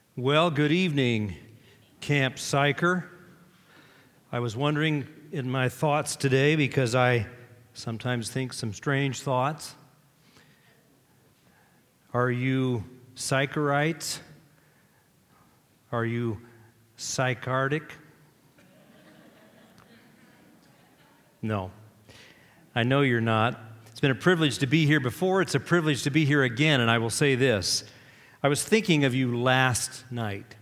Well, good evening, Camp Syker. I was wondering in my thoughts today, because I sometimes think some strange thoughts. Are you Sykerites? Are you Sycardic? No, I know you're not. It's been a privilege to be here before. It's a privilege to be here again, and I will say this. I was thinking of you last night.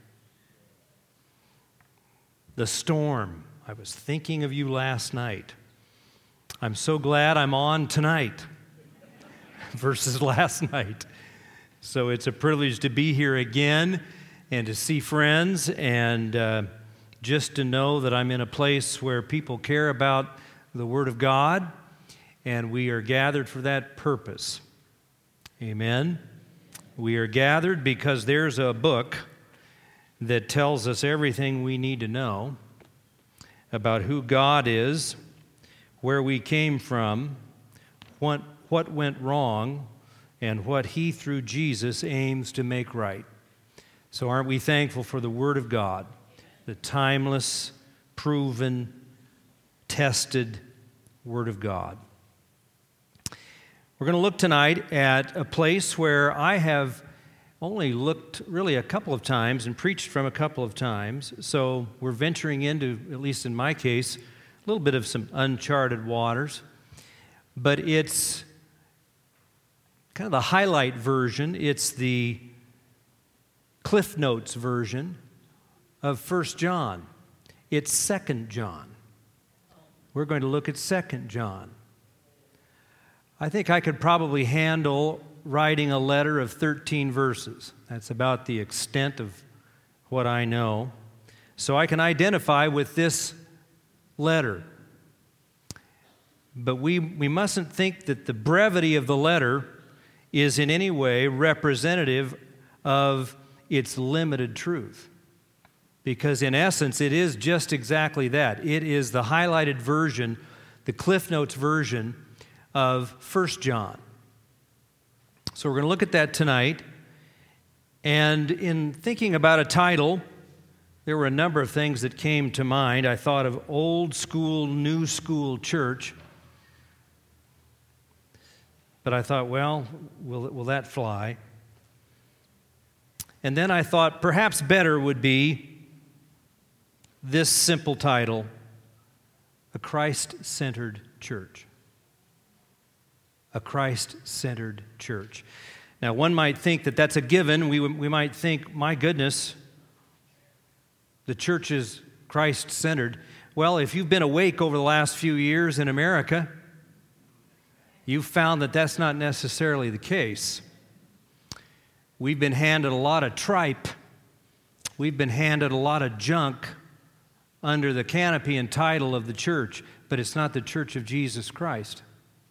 The storm. I was thinking of you last night. I'm so glad I'm on tonight versus last night. So it's a privilege to be here again and to see friends and just to know that I'm in a place where people care about the Word of God, and we are gathered for that purpose. Amen. We are gathered because there's a book that tells us everything we need to know about who God is, where we came from, what went wrong, and what He, through Jesus, aims to make right. So aren't we thankful for the Word of God, the timeless, proven, tested Word of God? We're going to look tonight at a place where I have only looked really a couple of times and preached from a couple of times. So we're venturing into, at least in my case, a little bit of some uncharted waters. But it's kind of the highlight version. It's the Cliff Notes version of 1 John. It's 2 John. We're going to look at 2 John. I think I could probably handle writing a letter of 13 verses. That's about the extent of what I know. So I can identify with this letter. But we mustn't think that the brevity of the letter is in any way representative of its limited truth. Because in essence, it is just exactly that. It is the highlighted version, the Cliff Notes version of 1 John. So we're going to look at that tonight. And in thinking about a title, there were a number of things that came to mind. I thought of old school, new school church. But I thought, well, will that fly? And then I thought perhaps better would be this simple title, A Christ-Centered Church. A Christ-centered church. Now, one might think that that's a given. We might think, my goodness, the church is Christ-centered. Well, if you've been awake over the last few years in America, you've found that that's not necessarily the case. We've been handed a lot of tripe. We've been handed a lot of junk under the canopy and title of the church, but it's not the church of Jesus Christ.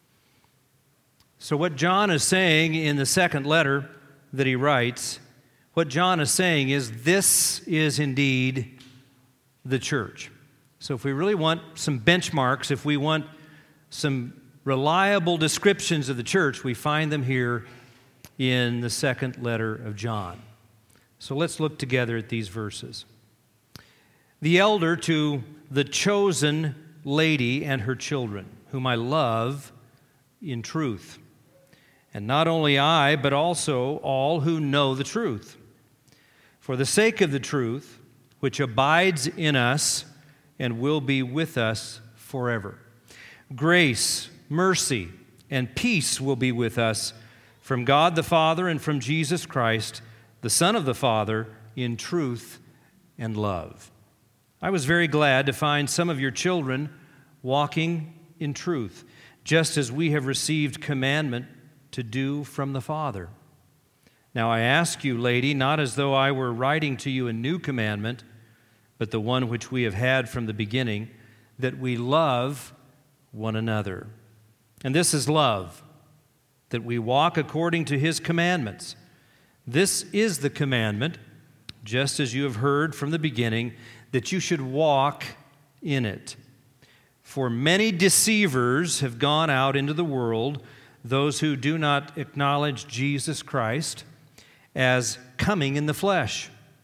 So what John is saying in the second letter that he writes, what John is saying is this is indeed the church. So if we really want some benchmarks, if we want some reliable descriptions of the church, we find them here in the second letter of John. So let's look together at these verses. The elder to the chosen lady and her children, whom I love in truth. And not only I, but also all who know the truth. For the sake of the truth, which abides in us and will be with us forever. Grace, mercy, and peace will be with us from God the Father and from Jesus Christ, the Son of the Father, in truth and love. I was very glad to find some of your children walking in truth, just as we have received commandment to do from the Father. Now I ask you, lady, not as though I were writing to you a new commandment, but the one which we have had from the beginning, that we love one another. And this is love, that we walk according to His commandments. This is the commandment, just as you have heard from the beginning, that you should walk in it. For many deceivers have gone out into the world, those who do not acknowledge Jesus Christ as coming in the flesh.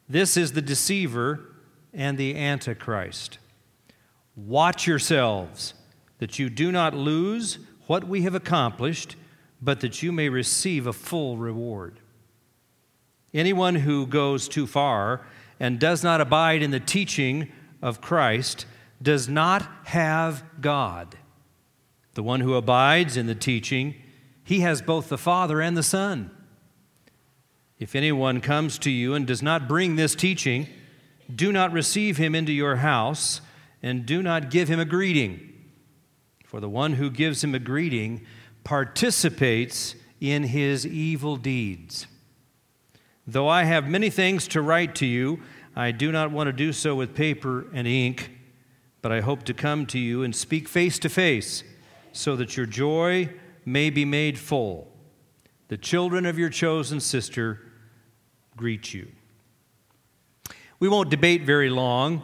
This is the deceiver and the Antichrist. Watch yourselves, that you do not lose what we have accomplished, but that you may receive a full reward. Anyone who goes too far and does not abide in the teaching of Christ does not have God. The one who abides in the teaching, he has both the Father and the Son. If anyone comes to you and does not bring this teaching, do not receive him into your house, and do not give him a greeting. For the one who gives him a greeting participates in his evil deeds. Though I have many things to write to you, I do not want to do so with paper and ink, but I hope to come to you and speak face to face, so that your joy may be made full. The children of your chosen sister greet you. We won't debate very long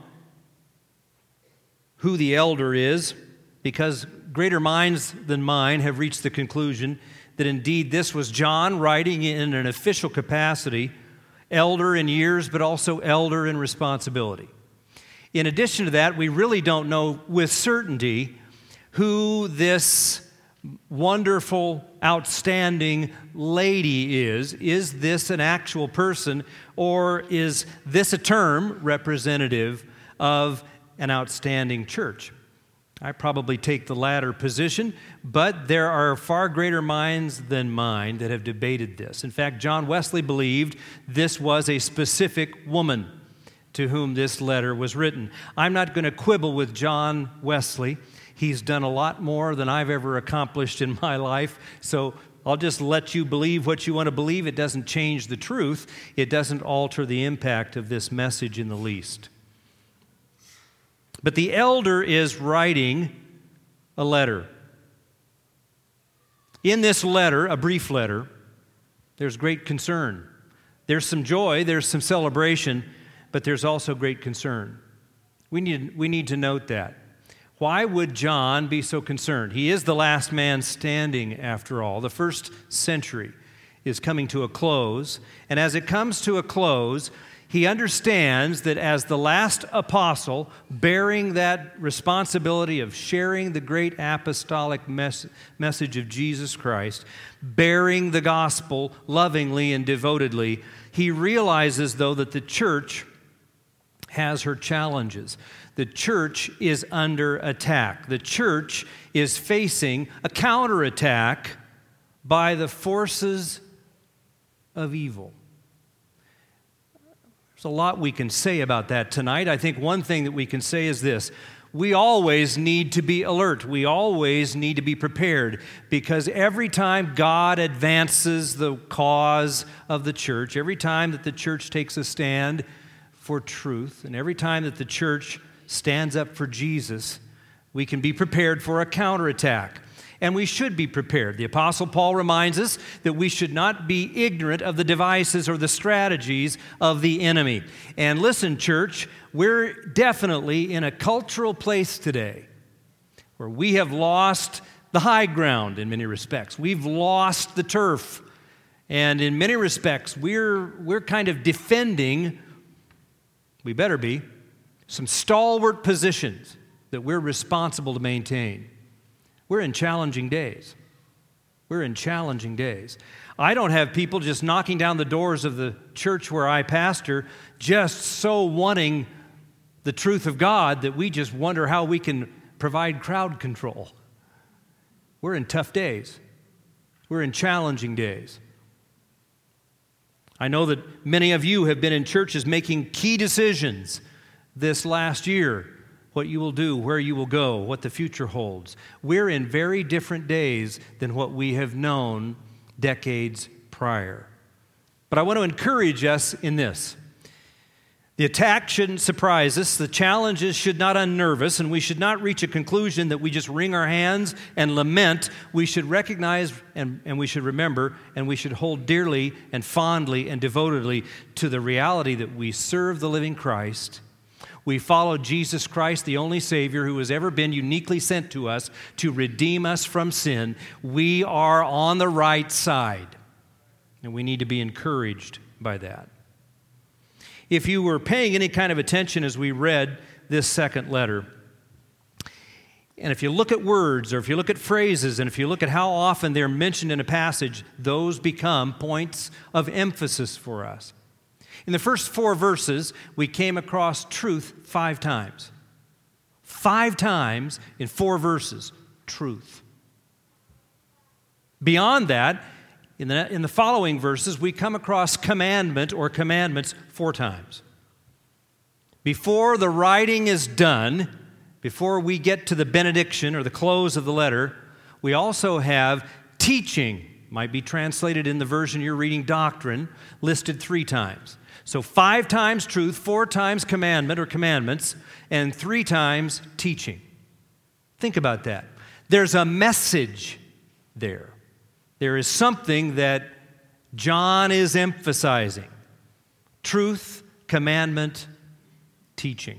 who the elder is, because greater minds than mine have reached the conclusion that indeed this was John writing in an official capacity, elder in years, but also elder in responsibility. In addition to that, we really don't know with certainty who this wonderful, outstanding lady is. Is this an actual person, or is this a term representative of an outstanding church? I probably take the latter position, but there are far greater minds than mine that have debated this. In fact, John Wesley believed this was a specific woman to whom this letter was written. I'm not going to quibble with John Wesley. He's done a lot more than I've ever accomplished in my life, so I'll just let you believe what you want to believe. It doesn't change the truth. It doesn't alter the impact of this message in the least. But the elder is writing a letter. In this letter, a brief letter, there's great concern. There's some joy, there's some celebration, but there's also great concern. We need to note that. Why would John be so concerned? He is the last man standing, after all. The first century is coming to a close, and as it comes to a close, he understands that as the last apostle, bearing that responsibility of sharing the great apostolic message of Jesus Christ, bearing the gospel lovingly and devotedly, he realizes, though, that the church has her challenges. The church is under attack. The church is facing a counterattack by the forces of evil. There's a lot we can say about that tonight. I think one thing that we can say is this: we always need to be alert. We always need to be prepared, because every time God advances the cause of the church, every time that the church takes a stand for truth, and every time that the church stands up for Jesus, we can be prepared for a counterattack. And we should be prepared. The Apostle Paul reminds us that we should not be ignorant of the devices or the strategies of the enemy. And listen, church, we're definitely in a cultural place today where we have lost the high ground in many respects. We've lost the turf. And in many respects, we're kind of defending, we better be, some stalwart positions that we're responsible to maintain. We're in challenging days. We're in challenging days. I don't have people just knocking down the doors of the church where I pastor, just so wanting the truth of God that we just wonder how we can provide crowd control. We're in tough days. We're in challenging days. I know that many of you have been in churches making key decisions this last year. What you will do, where you will go, what the future holds. We're in very different days than what we have known decades prior. But I want to encourage us in this. The attack shouldn't surprise us. The challenges should not unnerve us, and we should not reach a conclusion that we just wring our hands and lament. We should recognize and we should remember, and we should hold dearly and fondly and devotedly to the reality that we serve the living Christ. We follow Jesus Christ, the only Savior who has ever been uniquely sent to us to redeem us from sin. We are on the right side, and we need to be encouraged by that. If you were paying any kind of attention as we read this second letter, and if you look at words, or if you look at phrases, and if you look at how often they're mentioned in a passage, those become points of emphasis for us. In the first 4 verses, we came across truth 5 times. 5 times in 4 verses, truth. Beyond that, in the following verses, we come across commandment or commandments 4 times. Before the writing is done, before we get to the benediction or the close of the letter, we also have teaching, might be translated in the version you're reading, doctrine, listed 3 times. So 5 times truth, 4 times commandment or commandments, and 3 times teaching. Think about that. There's a message there. There is something that John is emphasizing. Truth, commandment, teaching.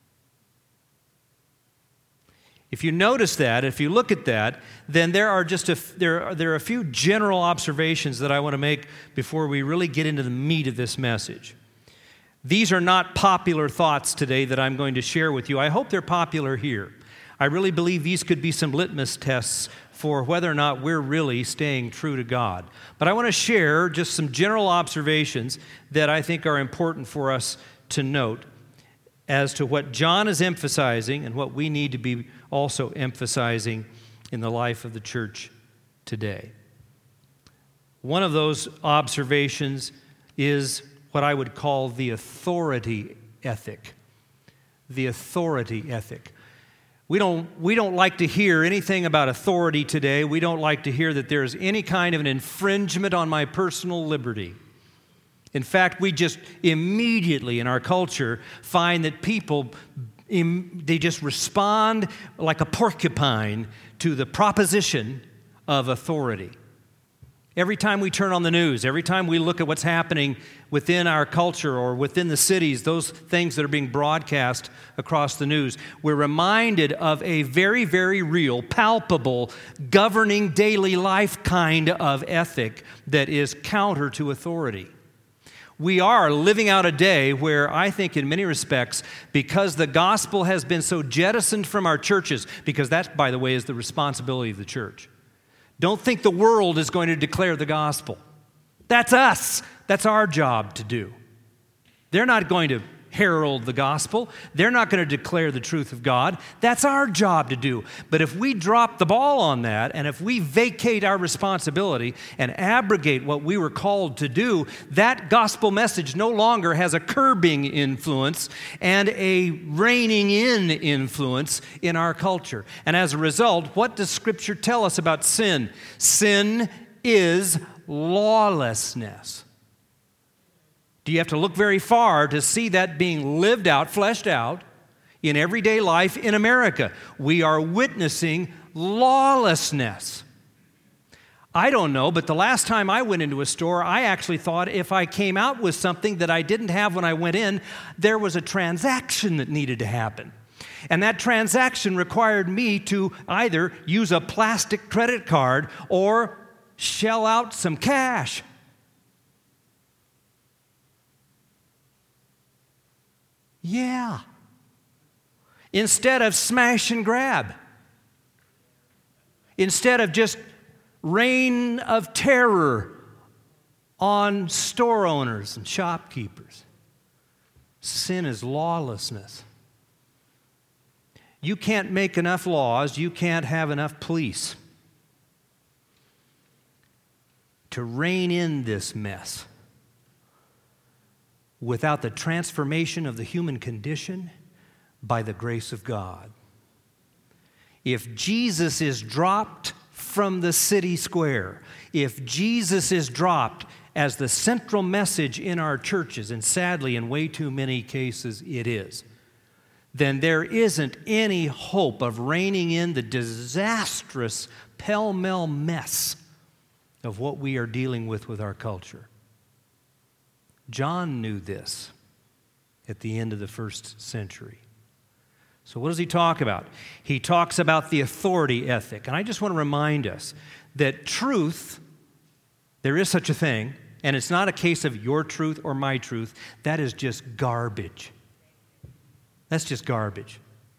If you notice that, if you look at that, then there are a few general observations that I want to make before we really get into the meat of this message. These are not popular thoughts today that I'm going to share with you. I hope they're popular here. I really believe these could be some litmus tests for whether or not we're really staying true to God. But I want to share just some general observations that I think are important for us to note as to what John is emphasizing and what we need to be also emphasizing in the life of the church today. One of those observations is what I would call the authority ethic. The authority ethic. We don't like to hear anything about authority today. We don't like to hear that there's any kind of an infringement on my personal liberty. In fact, we just immediately in our culture find that people, they just respond like a porcupine to the proposition of authority. Every time we turn on the news, every time we look at what's happening within our culture or within the cities, those things that are being broadcast across the news, we're reminded of a very, very real, palpable, governing daily life kind of ethic that is counter to authority. We are living out a day where I think in many respects, because the gospel has been so jettisoned from our churches, because that, by the way, is the responsibility of the church. Don't think the world is going to declare the gospel. That's us. That's our job to do. They're not going to herald the gospel. They're not going to declare the truth of God. That's our job to do. But if we drop the ball on that, and if we vacate our responsibility and abrogate what we were called to do, that gospel message no longer has a curbing influence and a reining in influence in our culture. And as a result, what does Scripture tell us about sin? Sin is lawlessness. Do you have to look very far to see that being lived out, fleshed out in everyday life in America? We are witnessing lawlessness. I don't know, but the last time I went into a store, I actually thought if I came out with something that I didn't have when I went in, there was a transaction that needed to happen. And that transaction required me to either use a plastic credit card or shell out some cash. Yeah. Instead of smash and grab. Instead of just reign of terror on store owners and shopkeepers. Sin is lawlessness. You can't make enough laws, you can't have enough police to rein in this mess without the transformation of the human condition by the grace of God. If Jesus is dropped from the city square, if Jesus is dropped as the central message in our churches, and sadly in way too many cases it is, then there isn't any hope of reining in the disastrous pell-mell mess of what we are dealing with our culture. John knew this at the end of the first century. So what does he talk about? He talks about the authority ethic. And I just want to remind us that truth, there is such a thing, And it's not a case of your truth or my truth. That is just garbage. That's just garbage.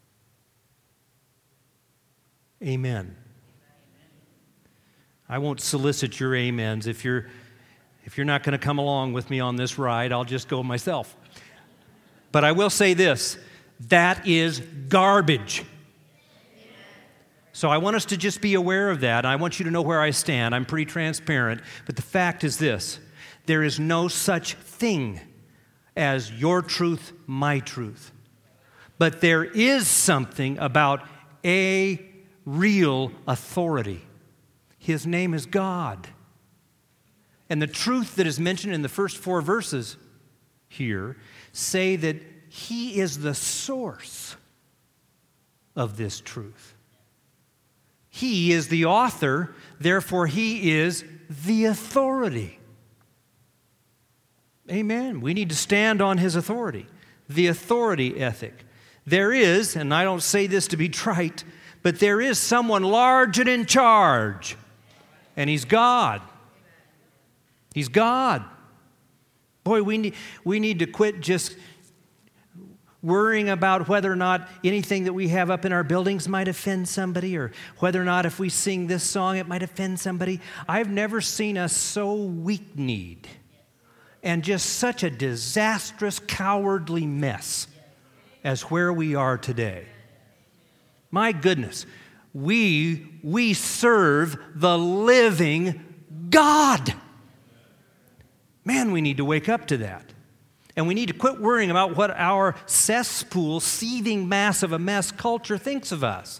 Amen. I won't solicit your amens. If you're not going to come along with me on this ride, I'll just go myself. But I will say this, that is garbage. So I want us to just be aware of that. I want you to know where I stand. I'm pretty transparent. But the fact is this, there is no such thing as your truth, my truth. But there is something about a real authority. His name is God. And the truth that is mentioned in the first 4 verses here say that He is the source of this truth. He is the author, therefore He is the authority. Amen. We need to stand on His authority, the authority ethic. There is, and I don't say this to be trite, but there is someone large and in charge, and He's God. He's God. Boy, we need to quit just worrying about whether or not anything that we have up in our buildings might offend somebody, or whether or not if we sing this song it might offend somebody. I've never seen us so weak-kneed and just such a disastrous, cowardly mess as where we are today. My goodness, we serve the living God. Man, we need to wake up to that. And we need to quit worrying about what our cesspool, seething mass of a mess culture thinks of us.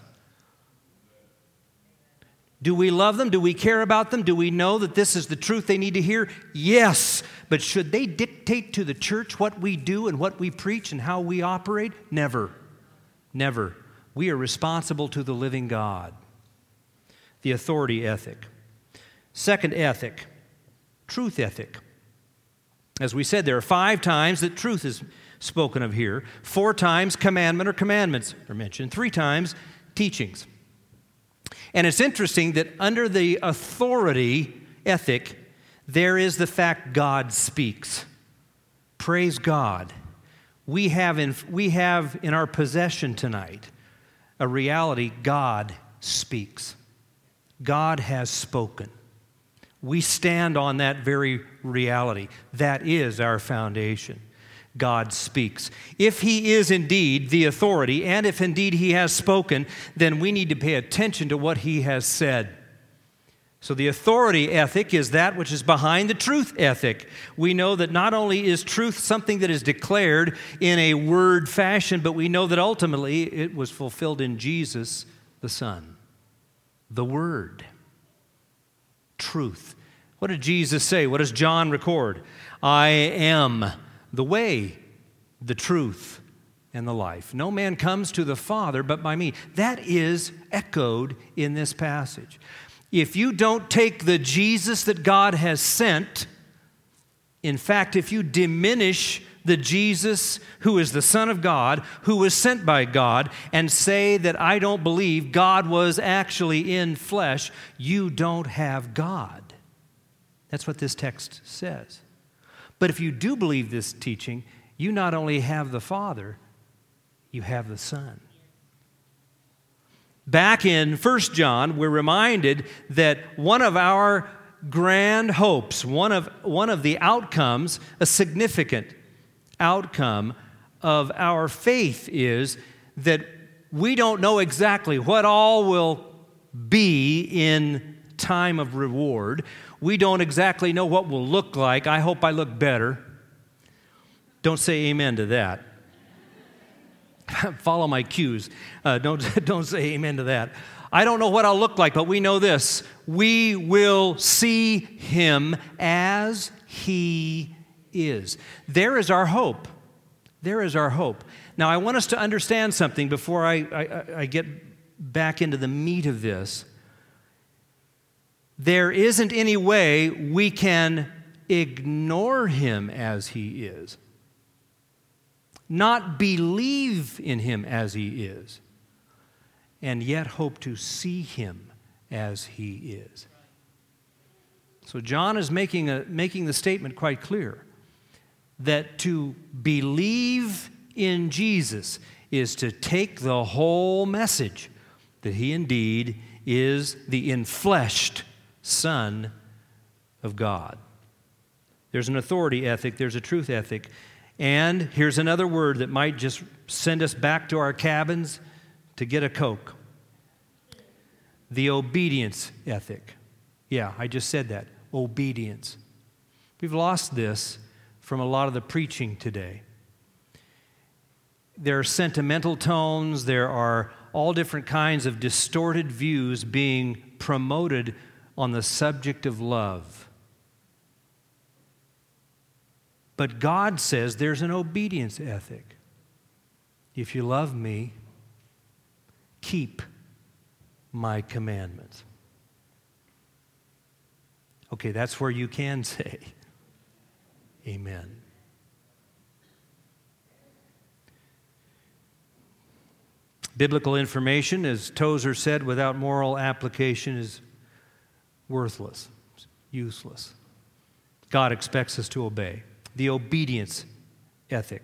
Do we love them? Do we care about them? Do we know that this is the truth they need to hear? Yes. But should they dictate to the church what we do and what we preach and how we operate? Never. Never. We are responsible to the living God. The authority ethic. Second ethic, truth ethic. As we said, there are 5 times that truth is spoken of here. 4 times commandment or commandments are mentioned. 3 times teachings. And it's interesting that under the authority ethic, there is the fact God speaks. Praise God. We have in our possession tonight a reality: God speaks. God has spoken. We stand on that very reality. That is our foundation. God speaks. If He is indeed the authority, and if indeed He has spoken, then we need to pay attention to what He has said. So the authority ethic is that which is behind the truth ethic. We know that not only is truth something that is declared in a word fashion, but we know that ultimately it was fulfilled in Jesus, the Son. The Word. Truth. What did Jesus say? What does John record? I am the way, the truth, and the life. No man comes to the Father but by me. That is echoed in this passage. If you don't take the Jesus that God has sent, in fact, if you diminish the Jesus who is the Son of God, who was sent by God, and say that I don't believe God was actually in flesh, you don't have God. That's what this text says. But if you do believe this teaching, you not only have the Father, you have the Son. Back in 1 John, we're reminded that one of our grand hopes, one of the outcomes, a significant outcome of our faith is that we don't know exactly what all will be in time of reward. We don't exactly know what we'll look like. I hope I look better. Don't say amen to that. Follow my cues. Don't say amen to that. I don't know what I'll look like, but we know this. We will see Him as He is. There is our hope. There is our hope. Now, I want us to understand something before I get back into the meat of this. There isn't any way we can ignore Him as He is, not believe in Him as He is, and yet hope to see Him as He is. So John is making the statement quite clear that to believe in Jesus is to take the whole message that he indeed is the enfleshed Son of God. There's an authority ethic, there's a truth ethic, and here's another word that might just send us back to our cabins to get a Coke. The obedience ethic. Yeah, I just said that. Obedience. We've lost this from a lot of the preaching today. There are sentimental tones, there are all different kinds of distorted views being promoted on the subject of love. But God says there's an obedience ethic. If you love me, keep my commandments. Okay, that's where you can say, amen. Biblical information, as Tozer said, without moral application is worthless, useless. God expects us to obey. The obedience ethic.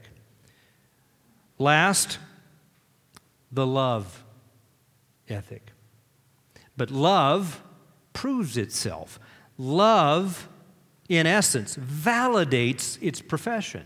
Last, the love ethic. But love proves itself. Love, in essence, validates its profession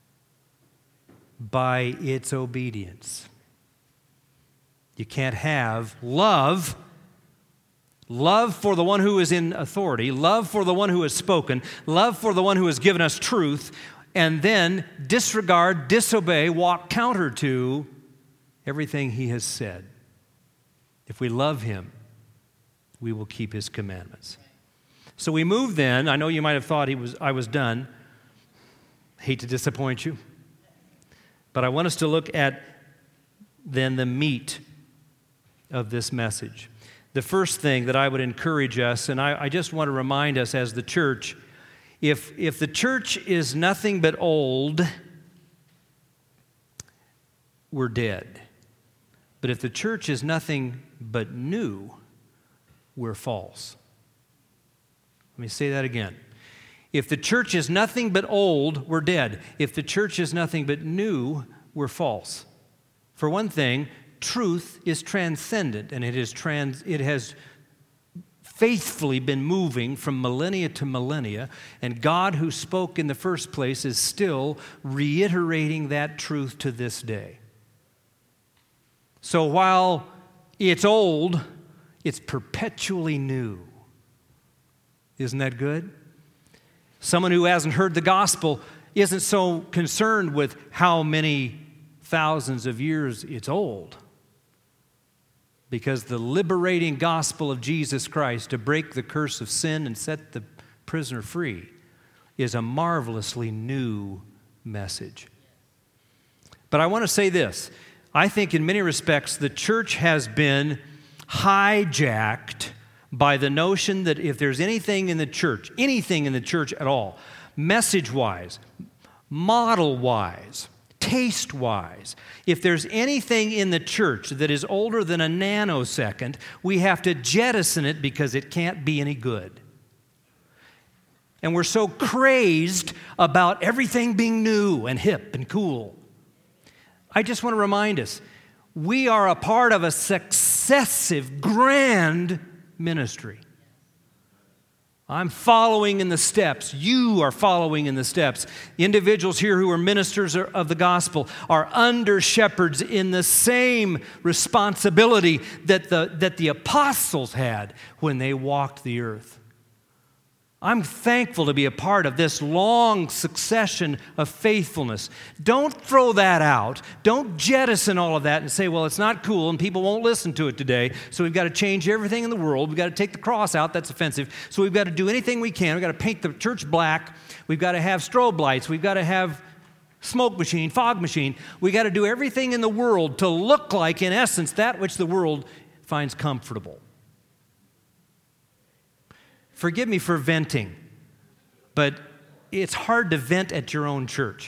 by its obedience. You can't have love for the one who is in authority, love for the one who has spoken, love for the one who has given us truth, and then disregard, disobey, walk counter to everything he has said. If we love him, we will keep his commandments. So we move then. I know you might have thought I was done. Hate to disappoint you. But I want us to look at then the meat of this message. The first thing that I would encourage us, and I just want to remind us as the church, if the church is nothing but old, we're dead. But if the church is nothing but new, we're false. Let me say that again. If the church is nothing but old, we're dead. If the church is nothing but new, we're false. For one thing, truth is transcendent, and it has faithfully been moving from millennia to millennia, and God, who spoke in the first place, is still reiterating that truth to this day. So while it's old, it's perpetually new. Isn't that good? Someone who hasn't heard the gospel isn't so concerned with how many thousands of years it's old, because the liberating gospel of Jesus Christ to break the curse of sin and set the prisoner free is a marvelously new message. But I want to say this. I think in many respects the church has been hijacked by the notion that if there's anything in the church at all, message-wise, model-wise, taste-wise, if there's anything in the church that is older than a nanosecond, we have to jettison it because it can't be any good. And we're so crazed about everything being new and hip and cool. I just want to remind us, we are a part of a successive, grand ministry. I'm following in the steps. You are following in the steps. Individuals here who are ministers of the gospel are under shepherds in the same responsibility that the apostles had when they walked the earth. I'm thankful to be a part of this long succession of faithfulness. Don't throw that out. Don't jettison all of that and say, well, it's not cool and people won't listen to it today, so we've got to change everything in the world. We've got to take the cross out. That's offensive. So we've got to do anything we can. We've got to paint the church black. We've got to have strobe lights. We've got to have smoke machine, fog machine. We've got to do everything in the world to look like, in essence, that which the world finds comfortable. Forgive me for venting, but it's hard to vent at your own church.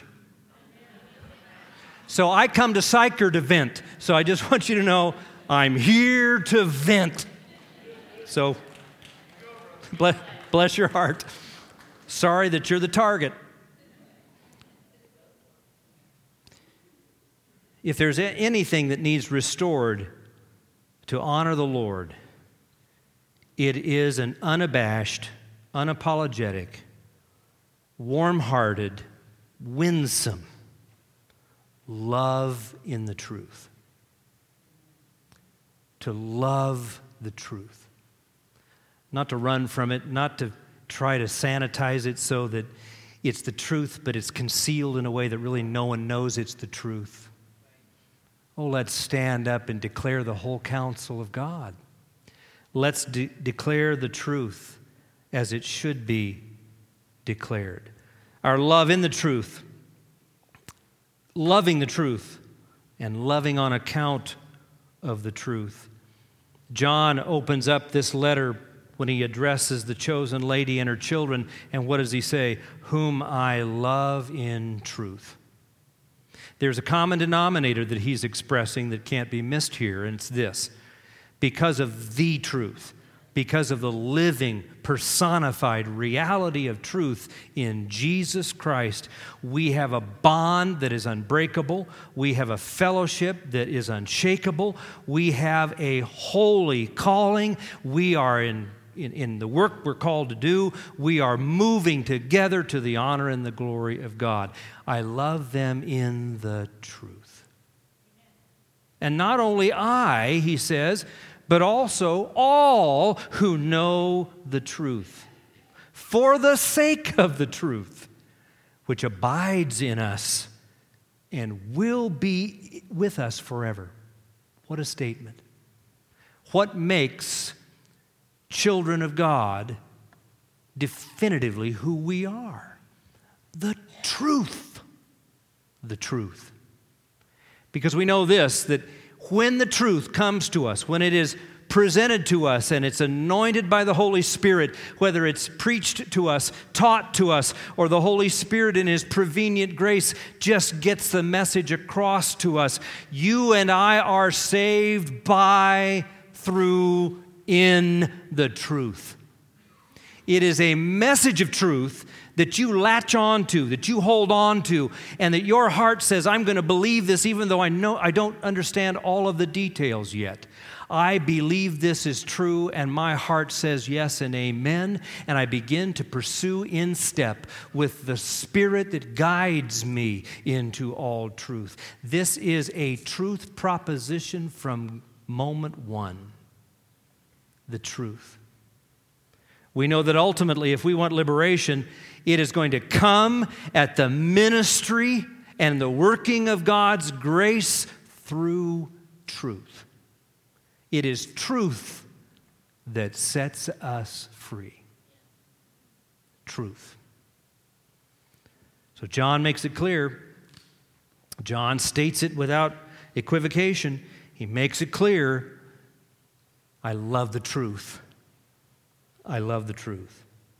So I come to Sychar to vent. So I just want you to know I'm here to vent. So bless Bless your heart. Sorry that you're the target. If there's anything that needs restored to honor the Lord, it is an unabashed, unapologetic, warm-hearted, winsome love in the truth. To love the truth. Not to run from it, not to try to sanitize it so that it's the truth, but it's concealed in a way that really no one knows it's the truth. Oh, let's stand up and declare the whole counsel of God. Let's declare the truth as it should be declared. Our love in the truth, loving the truth, and loving on account of the truth. John opens up this letter when he addresses the chosen lady and her children, and what does he say? Whom I love in truth. There's a common denominator that he's expressing that can't be missed here, and it's this. Because of the truth, because of the living, personified reality of truth in Jesus Christ, we have a bond that is unbreakable. We have a fellowship that is unshakable. We have a holy calling. We are in the work we're called to do. We are moving together to the honor and the glory of God. I love them in the truth. And not only I, he says, but also all who know the truth, for the sake of the truth, which abides in us and will be with us forever. What a statement. What makes children of God definitively who we are? The truth. The truth. Because we know this, that when the truth comes to us, when it is presented to us and it's anointed by the Holy Spirit, whether it's preached to us, taught to us, or the Holy Spirit in His prevenient grace just gets the message across to us, you and I are saved by, through, in the truth. It is a message of truth that you latch on to, that you hold on to, and that your heart says, I'm going to believe this even though I don't understand all of the details yet. I believe this is true, and my heart says yes and amen, and I begin to pursue in step with the Spirit that guides me into all truth. This is a truth proposition from moment one. The truth. We know that ultimately, if we want liberation, it is going to come at the ministry and the working of God's grace through truth. It is truth that sets us free. Truth. So John makes it clear. John states it without equivocation. He makes it clear. I love the truth. I love the truth.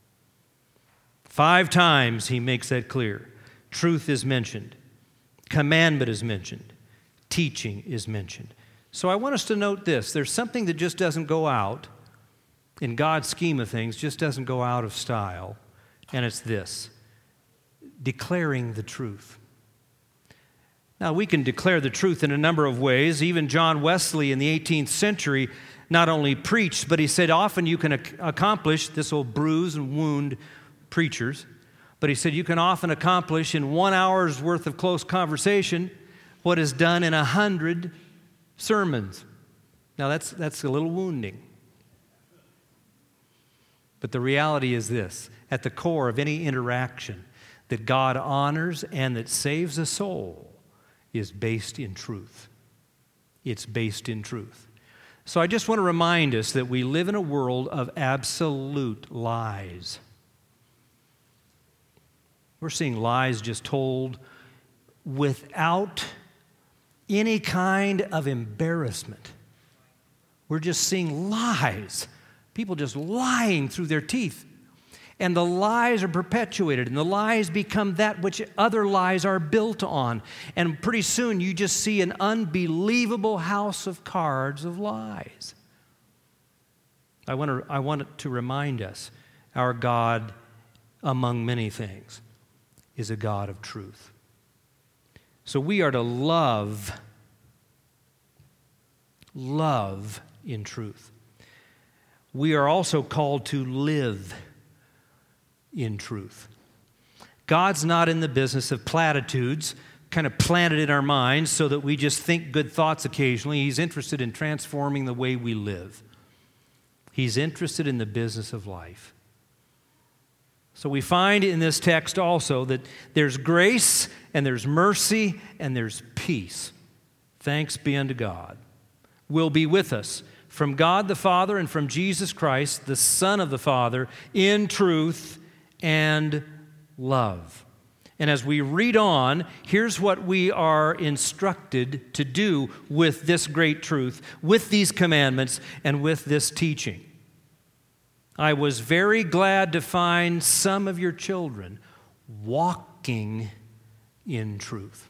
5 times he makes that clear. Truth is mentioned. Commandment is mentioned. Teaching is mentioned. So I want us to note this. There's something that just doesn't go out, in God's scheme of things, just doesn't go out of style, and it's this: declaring the truth. Now, we can declare the truth in a number of ways. Even John Wesley in the 18th century not only preached, but he said often you can accomplish, this will bruise and wound preachers, but he said you can often accomplish in 1 hour's worth of close conversation what is done in 100 sermons. Now that's a little wounding. But the reality is this: at the core of any interaction that God honors and that saves a soul is based in truth. It's based in truth. So I just want to remind us that we live in a world of absolute lies. We're seeing lies just told without any kind of embarrassment. We're just seeing lies. People just lying through their teeth. And the lies are perpetuated, and the lies become that which other lies are built on. And pretty soon you just see an unbelievable house of cards of lies. I want to remind us, our God, among many things, is a God of truth. So we are to love in truth. We are also called to live in truth. God's not in the business of platitudes, kind of planted in our minds so that we just think good thoughts occasionally. He's interested in transforming the way we live. He's interested in the business of life. So we find in this text also that there's grace and there's mercy and there's peace. Thanks be unto God. Will be with us from God the Father and from Jesus Christ, the Son of the Father, in truth and love. And as we read on, here's what we are instructed to do with this great truth, with these commandments, and with this teaching. I was very glad to find some of your children walking in truth.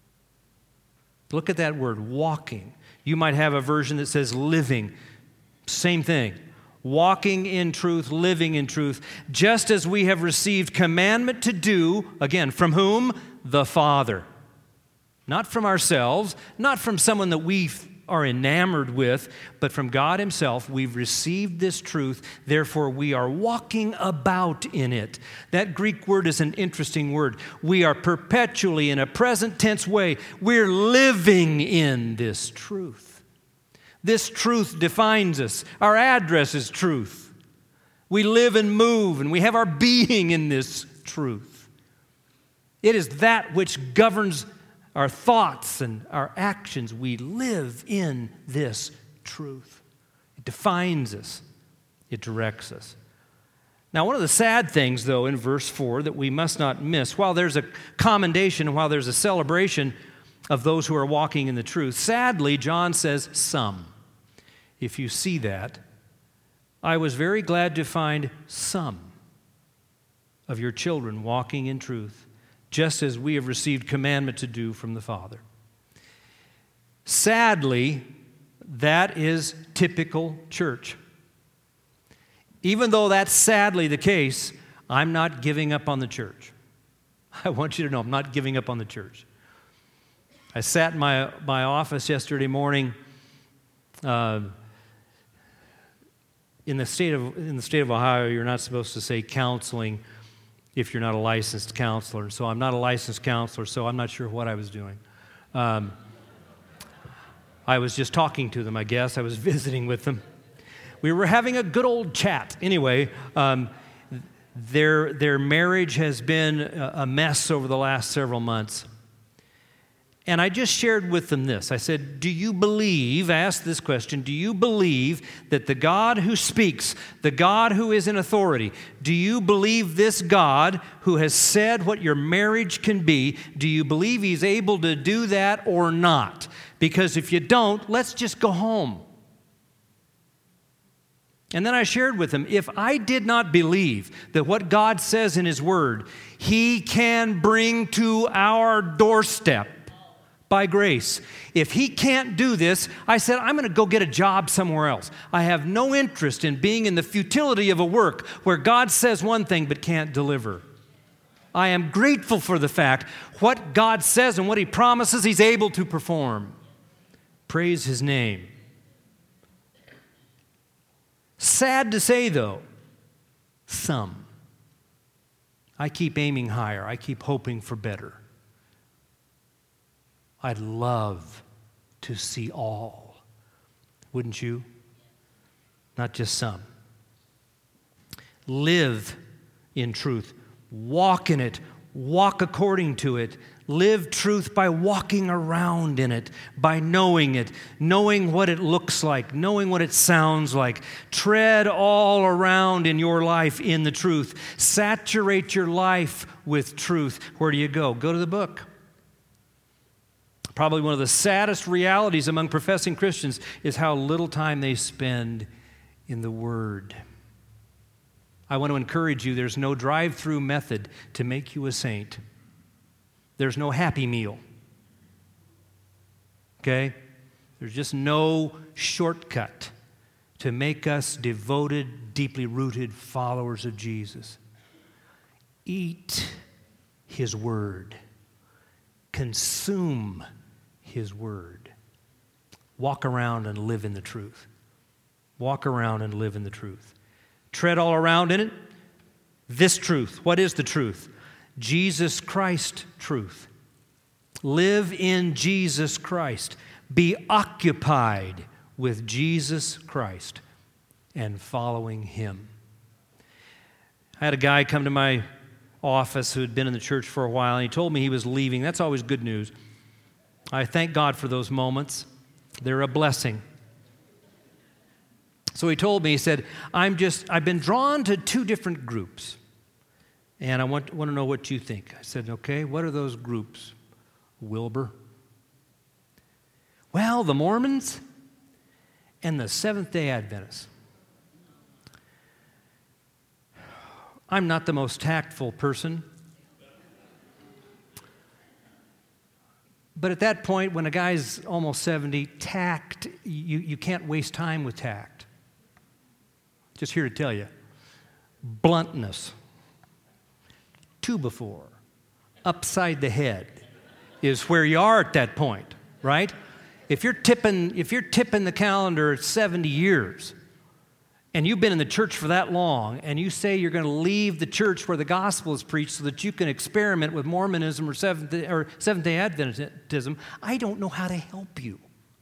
Look at that word, walking. You might have a version that says living. Same thing. Walking in truth, living in truth, just as we have received commandment to do, again, from whom? The Father. Not from ourselves, not from someone that we are enamored with, but from God Himself. We've received this truth, therefore we are walking about in it. That Greek word is an interesting word. We are perpetually, in a present tense way, we're living in this truth. This truth defines us. Our address is truth. We live and move, and we have our being in this truth. It is that which governs our thoughts and our actions. We live in this truth. It defines us. It directs us. Now, one of the sad things, though, in verse 4 that we must not miss, while there's a commendation and while there's a celebration of those who are walking in the truth, sadly, John says some. If you see that, I was very glad to find some of your children walking in truth, just as we have received commandment to do from the Father. Sadly, that is typical church. Even though that's sadly the case, I'm not giving up on the church. I want you to know I'm not giving up on the church. I sat in my office yesterday morning. In the state of Ohio, you're not supposed to say counseling if you're not a licensed counselor. So I'm not a licensed counselor, so I'm not sure what I was doing. I was just talking to them, I guess. I was visiting with them. We were having a good old chat. Anyway, their marriage has been a mess over the last several months. And I just shared with them this. I said, do you believe, I asked this question, do you believe that the God who speaks, the God who is in authority, do you believe this God who has said what your marriage can be, do you believe He's able to do that or not? Because if you don't, let's just go home. And then I shared with them, if I did not believe that what God says in His Word, He can bring to our doorstep, by grace. If He can't do this, I said, I'm going to go get a job somewhere else. I have no interest in being in the futility of a work where God says one thing but can't deliver. I am grateful for the fact what God says and what He promises, He's able to perform. Praise His name. Sad to say, though, some. I keep aiming higher. I keep hoping for better. I'd love to see all. Wouldn't you? Not just some. Live in truth. Walk in it. Walk according to it. Live truth by walking around in it, by knowing it, knowing what it looks like, knowing what it sounds like. Tread all around in your life in the truth. Saturate your life with truth. Where do you go? Go to the book. Probably one of the saddest realities among professing Christians is how little time they spend in the Word. I want to encourage you, there's no drive-through method to make you a saint. There's no happy meal. Okay? There's just no shortcut to make us devoted, deeply rooted followers of Jesus. Eat His Word. Consume His Word. Walk around and live in the truth. Walk around and live in the truth. Tread all around in it. This truth. What is the truth? Jesus Christ truth. Live in Jesus Christ. Be occupied with Jesus Christ and following Him. I had a guy come to my office who had been in the church for a while, and he told me he was leaving. That's always good news. I thank God for those moments. They're a blessing. So he told me, he said, I've been drawn to two different groups, and I want to know what you think. I said, okay, what are those groups, Wilbur? Well, the Mormons and the Seventh-day Adventists. I'm not the most tactful person. But at that point, when a guy's almost 70, tact, you can't waste time with tact. Just here to tell you, bluntness, two before, upside the head is where you are at that point, right? If you're tipping the calendar at 70 years, and you've been in the church for that long, and you say you're going to leave the church where the gospel is preached so that you can experiment with Mormonism or Seventh-day Adventism, I don't know how to help you.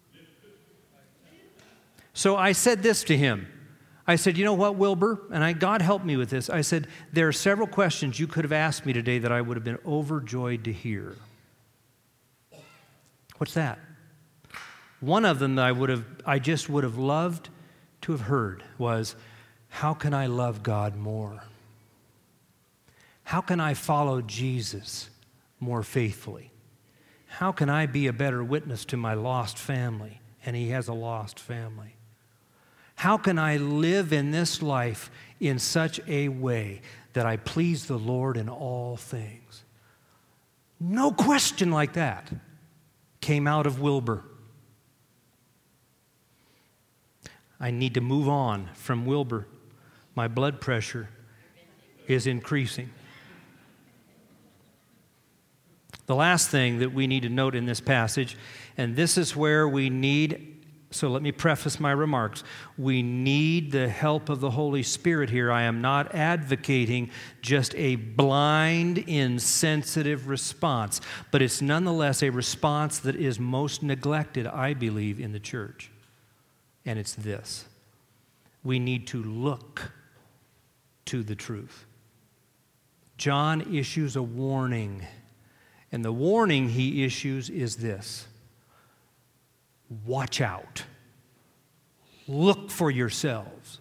So I said this to him. I said, you know what, Wilbur? And God helped me with this. I said, there are several questions you could have asked me today that I would have been overjoyed to hear. What's that? One of them that I just would have loved to have heard was, how can I love God more? How can I follow Jesus more faithfully? How can I be a better witness to my lost family? And he has a lost family. How can I live in this life in such a way that I please the Lord in all things? No question like that came out of Wilbur. I need to move on from Wilbur. My blood pressure is increasing. The last thing that we need to note in this passage, and this is where we need, so let me preface my remarks. We need the help of the Holy Spirit here. I am not advocating just a blind, insensitive response, but it's nonetheless a response that is most neglected, I believe, in the church. And it's this: we need to look to the truth. John issues a warning, and the warning he issues is this: watch out. Look for yourselves.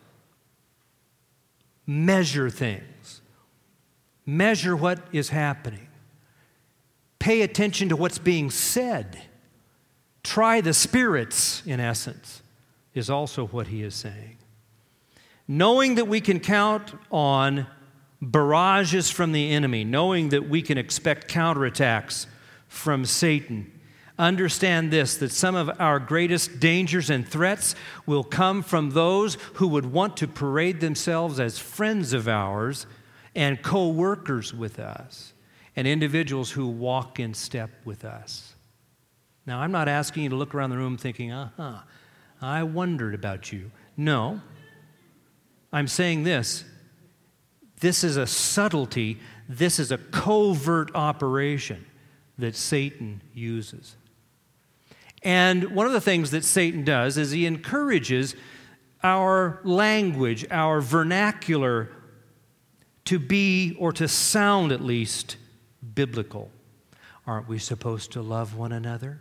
Measure things. Measure what is happening. Pay attention to what's being said. Try the spirits, in essence, is also what he is saying. Knowing that we can count on barrages from the enemy, knowing that we can expect counterattacks from Satan, understand this, that some of our greatest dangers and threats will come from those who would want to parade themselves as friends of ours and co-workers with us and individuals who walk in step with us. Now, I'm not asking you to look around the room thinking, I wondered about you. No. I'm saying this. This is a subtlety. This is a covert operation that Satan uses. And one of the things that Satan does is he encourages our language, our vernacular, to be, or to sound at least, biblical. Aren't we supposed to love one another?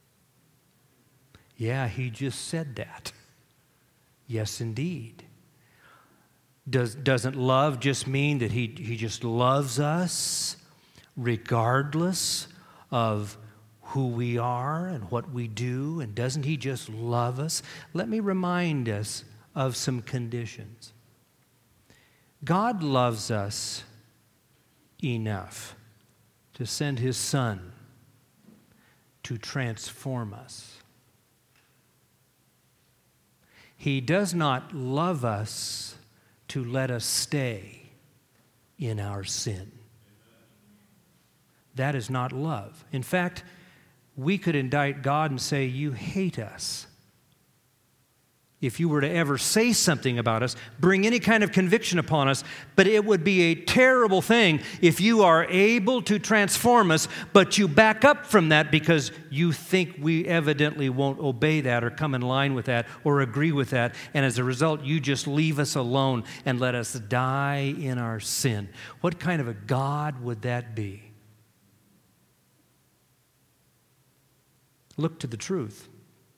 Yeah, he just said that. Yes, indeed. Doesn't love just mean that he just loves us regardless of who we are and what we do? And doesn't he just love us? Let me remind us of some conditions. God loves us enough to send his Son to transform us. He does not love us to let us stay in our sin. That is not love. In fact, we could indict God and say, you hate us. If you were to ever say something about us, bring any kind of conviction upon us, but it would be a terrible thing if you are able to transform us, but you back up from that because you think we evidently won't obey that or come in line with that or agree with that, and as a result, you just leave us alone and let us die in our sin. What kind of a God would that be? Look to the truth.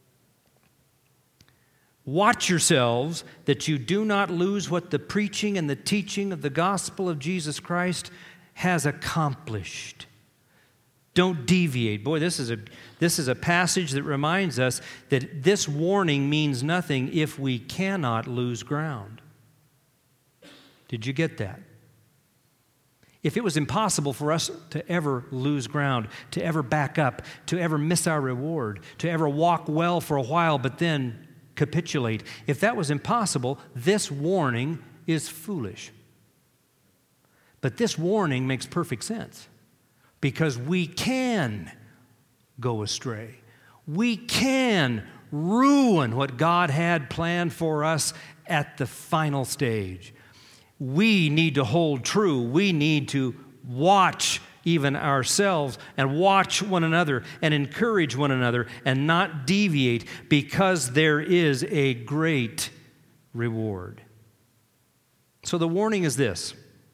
Watch yourselves that you do not lose what the preaching and the teaching of the gospel of Jesus Christ has accomplished. Don't deviate. Boy, this is a passage that reminds us that this warning means nothing if we cannot lose ground. Did you get that? If it was impossible for us to ever lose ground, to ever back up, to ever miss our reward, to ever walk well for a while, but then capitulate, if that was impossible, this warning is foolish. But this warning makes perfect sense because we can go astray. We can ruin what God had planned for us at the final stage. We need to hold true. We need to watch even ourselves and watch one another and encourage one another and not deviate because there is a great reward. So the warning is this.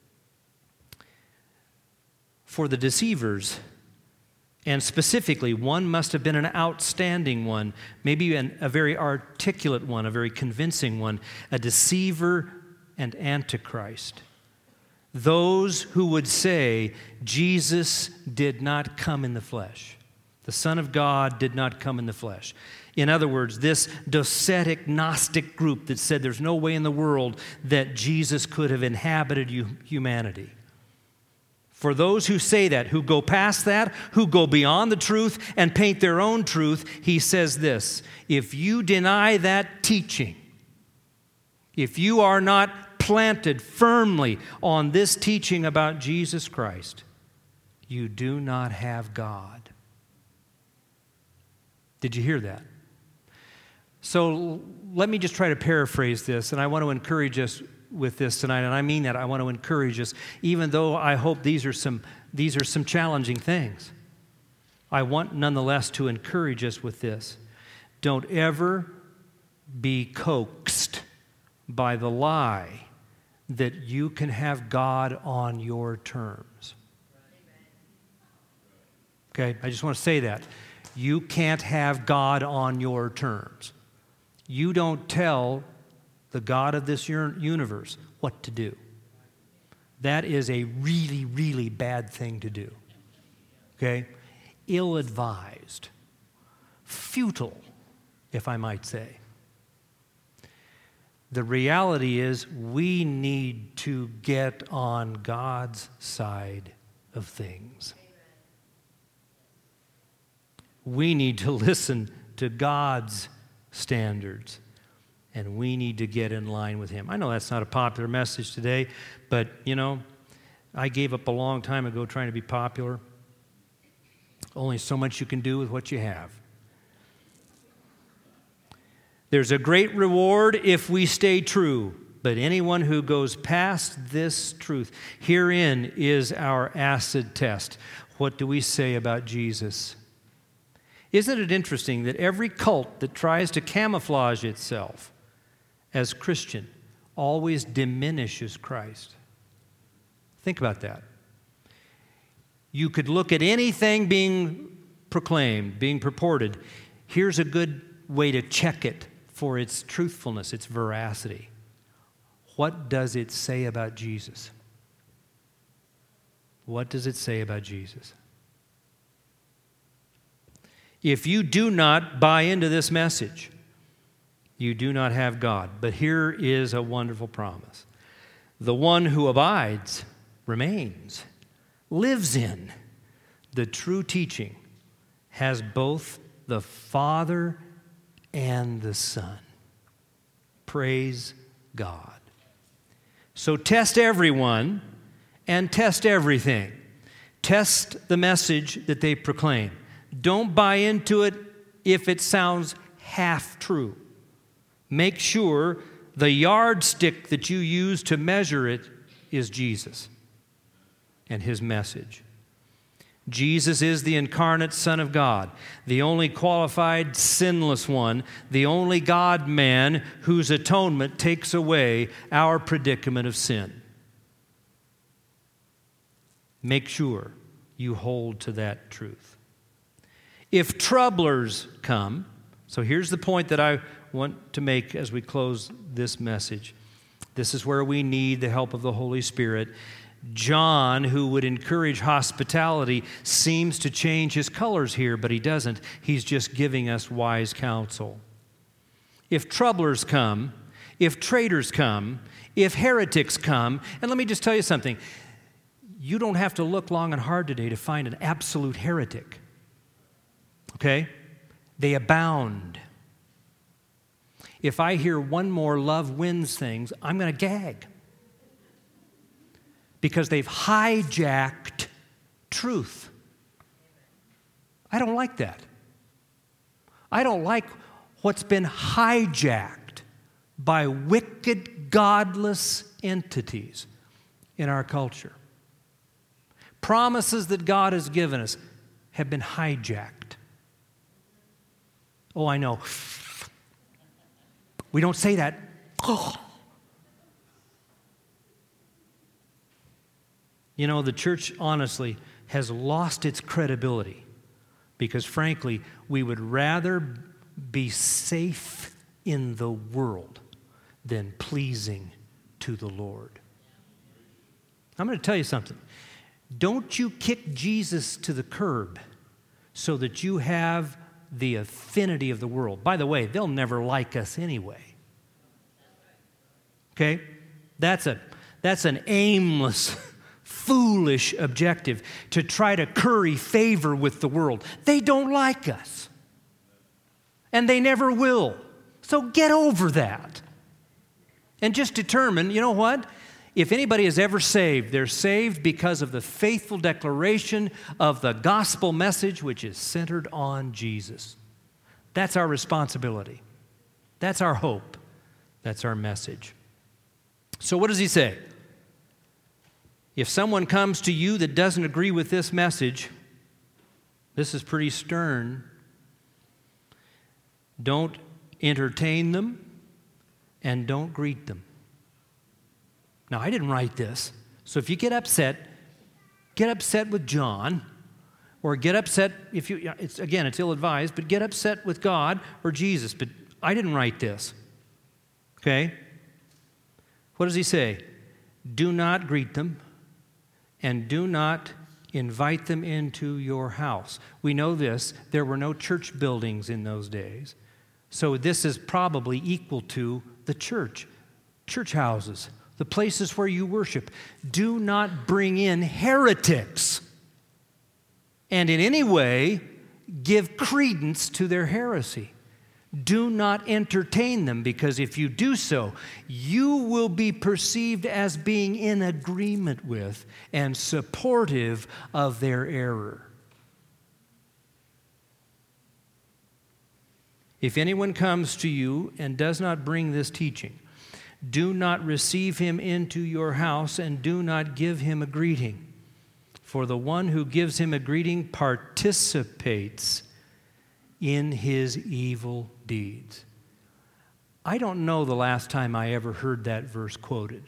For the deceivers, and specifically, one must have been an outstanding one, maybe a very articulate one, a very convincing one, a deceiver and antichrist. Those who would say Jesus did not come in the flesh. The Son of God did not come in the flesh. In other words, this docetic Gnostic group that said there's no way in the world that Jesus could have inhabited humanity. For those who say that, who go past that, who go beyond the truth and paint their own truth, he says this: if you deny that teaching, if you are not planted firmly on this teaching about Jesus Christ, you do not have God. Did you hear that? So let me just try to paraphrase this, and I want to encourage us with this tonight, and I mean that. I want to encourage us, even though I hope these are some challenging things. I want nonetheless to encourage us with this. Don't ever be coaxed by the lie that you can have God on your terms. Okay, I just want to say that. You can't have God on your terms. You don't tell the God of this universe what to do. That is a really, really bad thing to do. Okay? Ill-advised. Futile, if I might say. The reality is we need to get on God's side of things. We need to listen to God's standards, and we need to get in line with Him. I know that's not a popular message today, but, I gave up a long time ago trying to be popular. Only so much you can do with what you have. There's a great reward if we stay true, but anyone who goes past this truth, herein is our acid test. What do we say about Jesus? Isn't it interesting that every cult that tries to camouflage itself as Christian always diminishes Christ? Think about that. You could look at anything being proclaimed, being purported. Here's a good way to check it for its truthfulness, its veracity. What does it say about Jesus? What does it say about Jesus? If you do not buy into this message, you do not have God. But here is a wonderful promise. The one who abides, remains, lives in the true teaching, has both the Father and the Son. Praise God. So test everyone and test everything. Test the message that they proclaim. Don't buy into it if it sounds half true. Make sure the yardstick that you use to measure it is Jesus and His message. Jesus is the incarnate Son of God, the only qualified, sinless one, the only God-man whose atonement takes away our predicament of sin. Make sure you hold to that truth. If troublers come, so here's the point that I want to make as we close this message. This is where we need the help of the Holy Spirit. John, who would encourage hospitality, seems to change his colors here, but he doesn't. He's just giving us wise counsel. If troublers come, if traitors come, if heretics come, and let me just tell you something. You don't have to look long and hard today to find an absolute heretic. Okay? They abound. If I hear one more love wins things, I'm going to gag. Because they've hijacked truth. I don't like that. I don't like what's been hijacked by wicked, godless entities in our culture. Promises that God has given us have been hijacked. Oh, I know. We don't say that. Oh. You know, the church, honestly, has lost its credibility because, frankly, we would rather be safe in the world than pleasing to the Lord. I'm going to tell you something. Don't you kick Jesus to the curb so that you have the affinity of the world. By the way, they'll never like us anyway. Okay? That's an aimless, foolish objective to try to curry favor with the world. They don't like us. And they never will. So get over that. And just determine, you know what? If anybody is ever saved, they're saved because of the faithful declaration of the gospel message, which is centered on Jesus. That's our responsibility. That's our hope. That's our message. So what does he say? If someone comes to you that doesn't agree with this message, this is pretty stern. Don't entertain them and don't greet them. Now, I didn't write this, so if you get upset with John, or get upset, it's ill-advised, but get upset with God or Jesus, but I didn't write this, okay? What does he say? Do not greet them, and do not invite them into your house. We know this, there were no church buildings in those days, so this is probably equal to the church houses. The places where you worship. Do not bring in heretics and in any way give credence to their heresy. Do not entertain them, because if you do so, you will be perceived as being in agreement with and supportive of their error. If anyone comes to you and does not bring this teaching, do not receive him into your house, and do not give him a greeting. For the one who gives him a greeting participates in his evil deeds. I don't know the last time I ever heard that verse quoted.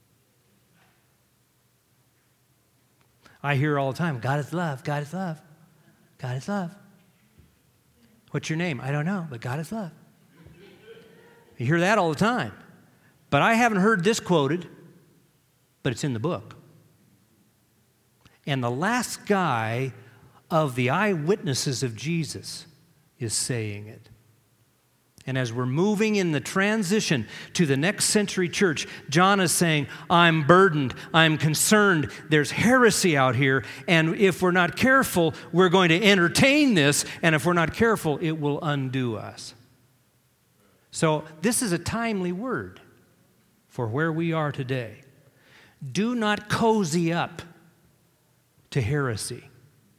I hear all the time, God is love, God is love, God is love. What's your name? I don't know, but God is love. You hear that all the time. But I haven't heard this quoted, but it's in the book. And the last guy of the eyewitnesses of Jesus is saying it. And as we're moving in the transition to the next century church, John is saying, I'm burdened, I'm concerned, there's heresy out here, and if we're not careful, we're going to entertain this, and if we're not careful, it will undo us. So this is a timely word for where we are today. Do not cozy up to heresy.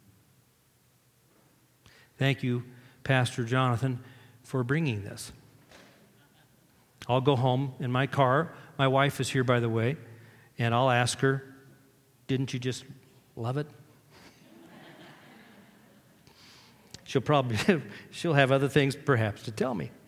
Thank you, Pastor Jonathan, for bringing this. I'll go home in my car. My wife is here, by the way, and I'll ask her, didn't you just love it? She'll have other things perhaps to tell me.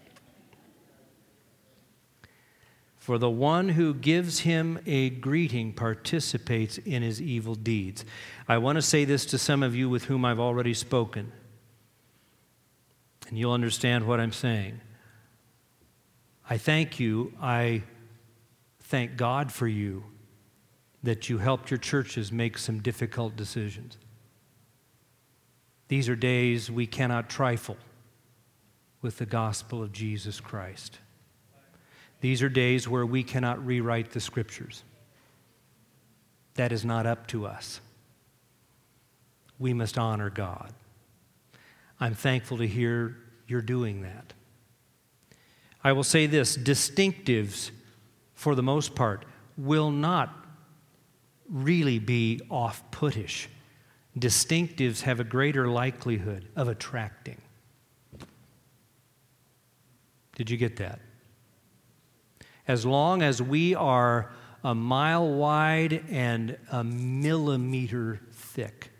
For the one who gives him a greeting participates in his evil deeds. I want to say this to some of you with whom I've already spoken, and you'll understand what I'm saying. I thank you. I thank God for you that you helped your churches make some difficult decisions. These are days we cannot trifle with the gospel of Jesus Christ. These are days where we cannot rewrite the Scriptures. That is not up to us. We must honor God. I'm thankful to hear you're doing that. I will say this, distinctives, for the most part, will not really be off-puttish. Distinctives have a greater likelihood of attracting. Did you get that? As long as we are a mile wide and a millimeter thick,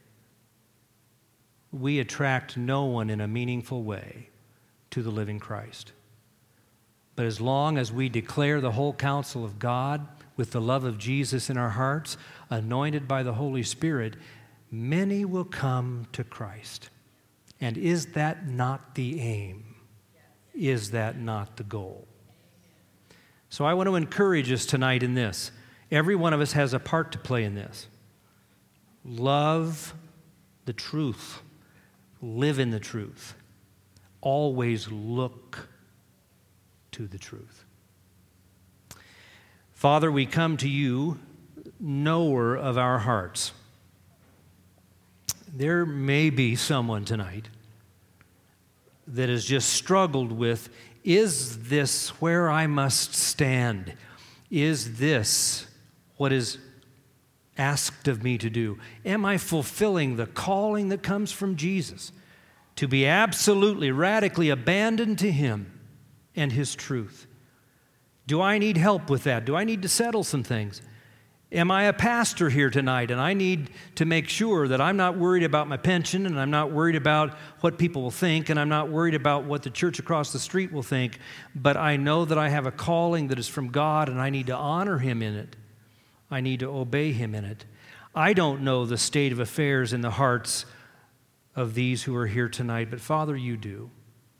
we attract no one in a meaningful way to the living Christ. But as long as we declare the whole counsel of God with the love of Jesus in our hearts, anointed by the Holy Spirit, many will come to Christ. And is that not the aim? Is that not the goal? So I want to encourage us tonight in this. Every one of us has a part to play in this. Love the truth. Live in the truth. Always look to the truth. Father, we come to you, knower of our hearts. There may be someone tonight that has just struggled with, is this where I must stand? Is this what is asked of me to do? Am I fulfilling the calling that comes from Jesus to be absolutely, radically abandoned to Him and His truth? Do I need help with that? Do I need to settle some things? Am I a pastor here tonight and I need to make sure that I'm not worried about my pension and I'm not worried about what people will think and I'm not worried about what the church across the street will think, but I know that I have a calling that is from God and I need to honor Him in it. I need to obey Him in it. I don't know the state of affairs in the hearts of these who are here tonight, but Father, you do.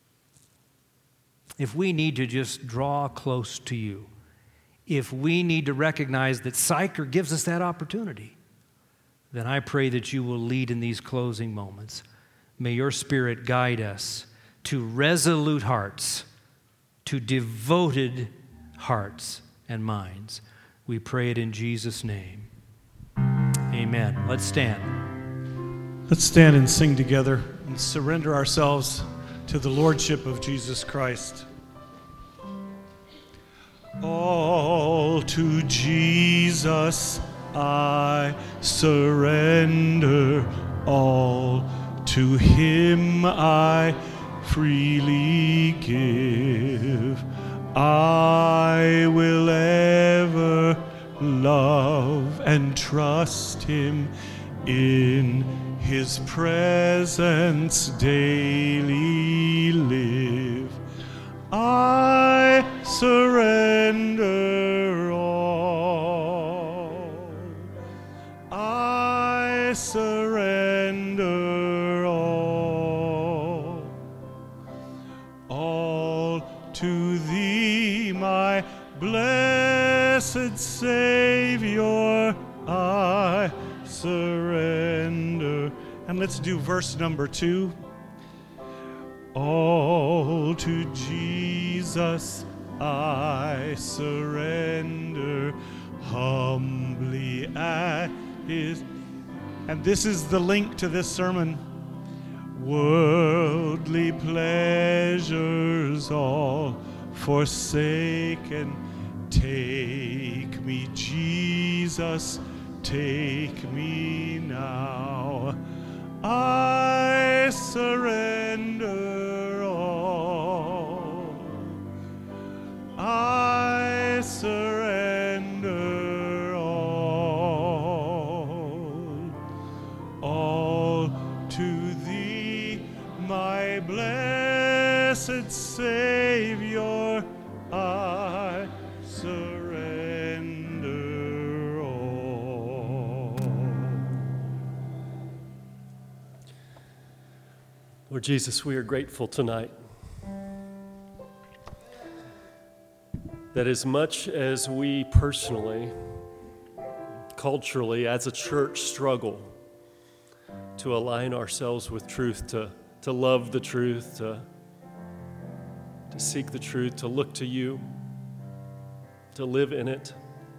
If we need to just draw close to you, if we need to recognize that Sychar gives us that opportunity, then I pray that you will lead in these closing moments. May your Spirit guide us to resolute hearts, to devoted hearts and minds. We pray it in Jesus' name. Amen. Let's stand. Let's stand and sing together and surrender ourselves to the Lordship of Jesus Christ. All to Jesus I surrender, all to Him I freely give. I will ever love and trust Him, in His presence daily live. I surrender all. I surrender all. All to Thee, my blessed Savior, I surrender. And let's do verse number 2. All to Jesus I surrender, humbly at His. And this is the link to this sermon. Worldly pleasures all forsaken. Take me, Jesus, take me now. I surrender all. I surrender all to Thee, my blessed Savior. I surrender all. Lord Jesus, we are grateful tonight that as much as we personally, culturally, as a church struggle to align ourselves with truth, to love the truth, to seek the truth, to look to you, to live in it,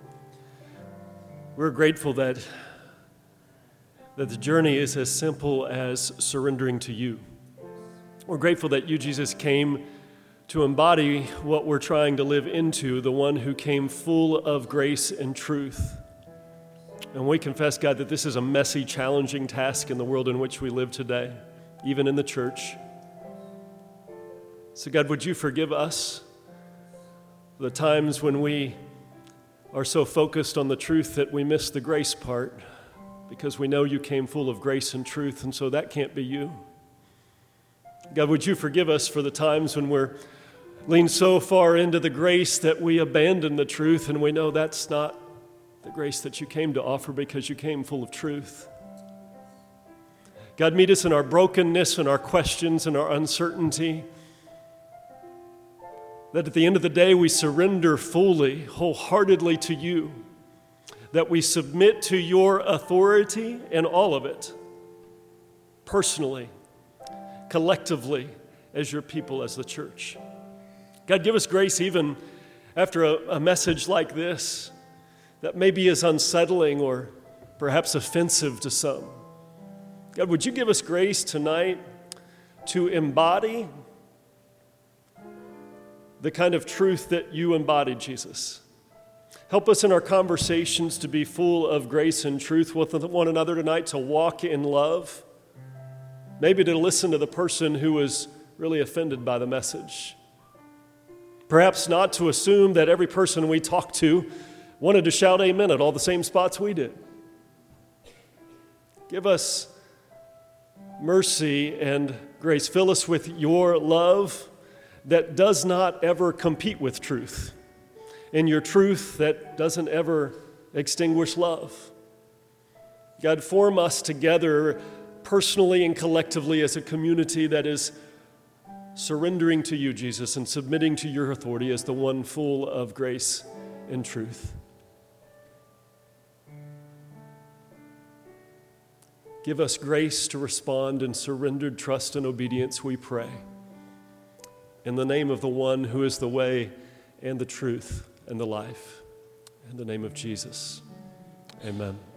we're grateful that the journey is as simple as surrendering to you. We're grateful that you, Jesus, came to embody what we're trying to live into, the one who came full of grace and truth. And we confess, God, that this is a messy, challenging task in the world in which we live today, even in the church. So, God, would you forgive us for the times when we are so focused on the truth that we miss the grace part, because we know you came full of grace and truth, and so that can't be you. God, would you forgive us for the times when we're leaned so far into the grace that we abandon the truth, and we know that's not the grace that you came to offer because you came full of truth. God, meet us in our brokenness and our questions and our uncertainty, that at the end of the day we surrender fully, wholeheartedly to you, that we submit to your authority in all of it, personally, collectively, as your people, as the church. God, give us grace even after a message like this that maybe is unsettling or perhaps offensive to some. God, would you give us grace tonight to embody the kind of truth that you embodied, Jesus? Help us in our conversations to be full of grace and truth with one another tonight, to walk in love, maybe to listen to the person who was really offended by the message. Perhaps not to assume that every person we talk to wanted to shout amen at all the same spots we did. Give us mercy and grace. Fill us with your love that does not ever compete with truth, and your truth that doesn't ever extinguish love. God, form us together personally and collectively as a community that is surrendering to you, Jesus, and submitting to your authority as the one full of grace and truth. Give us grace to respond in surrendered trust and obedience, we pray. In the name of the one who is the way and the truth and the life. In the name of Jesus, amen.